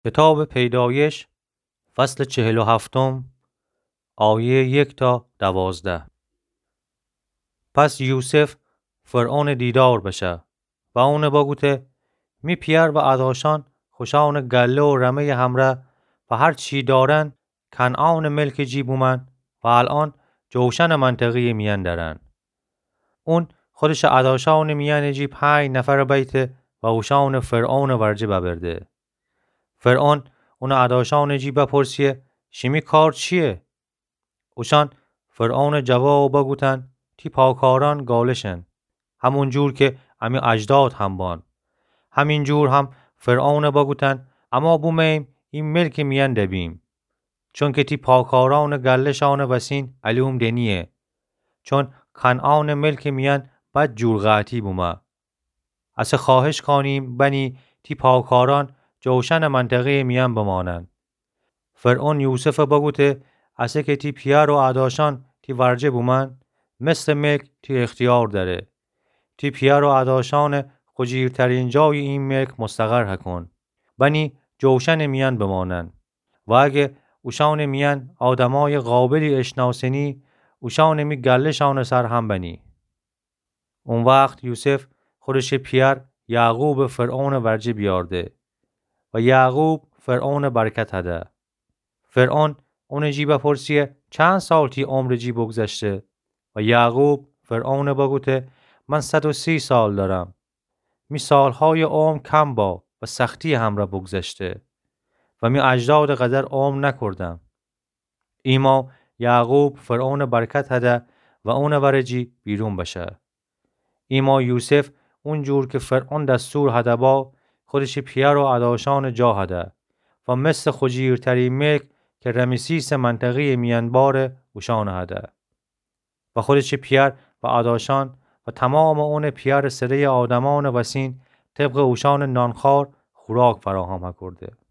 کتاب پیدایش فصل 47 آیه 1 تا 12. پس یوسف فرعون دیدار بشه و اون بگوته می پیر و اداشان خوشان گله و رمه همره و هر چی دارن کنعان ملک جیبومن و الان جوشن منطقی میان دارن. اون خودش اداشان میان جیب 5 نفر بیت و اوشان فرعون ورجه ببرده. فرعون اون اداشان جیب پرسیه شمی کار چیه؟ اوشان فرعون جواب بگوتن تی پاکاران گالشن، همون جور که امی اجداد هم بان. همین جور هم فرعون بگوتن اما بومیم این ملک میان دبیم، چون که تی پاکاران گلشان وسین علوم دنیه، چون کنعان ملک میان بد جور غاتی بومه. از خواهش کنیم بنی تی پاکاران جوشن منطقه میان بمانن. فرعون یوسف بگوته اسه که تی پیر و اداشان تی ورجه بومن مثل ملک تی اختیار داره. تی پیر و اداشان خجیرترین جای این ملک مستقر هکن بنی جوشن میان بمانن و اگه اوشان میان آدمای قابلی اشناسنی اوشان می گلشان سر هم بنی. اون وقت یوسف خودش پیر یعقوب فرعون ورجه بیارده و یعقوب فرعون برکت هده. فرعون اون جیب پرسیه چند سال تی عمر جی بگذشته و یعقوب فرعون بگوته من 130 سال دارم. می سالهای عمر کم با و سختی هم را بگذشته و می اجداد قدر عمر نکردم. ایما یعقوب فرعون برکت هده و اون ورجی بیرون بشه. ایما یوسف اونجور که فرعون دستور هده با خودش پیر و اداشان جا هده و مثل خجیرترین ملک که رمسیس منطقه میانبار اوشان هده و خودش پیر و اداشان و تمام اون پیر سره آدمان وسین طبق اوشان نانخار خوراک فراهم کرده.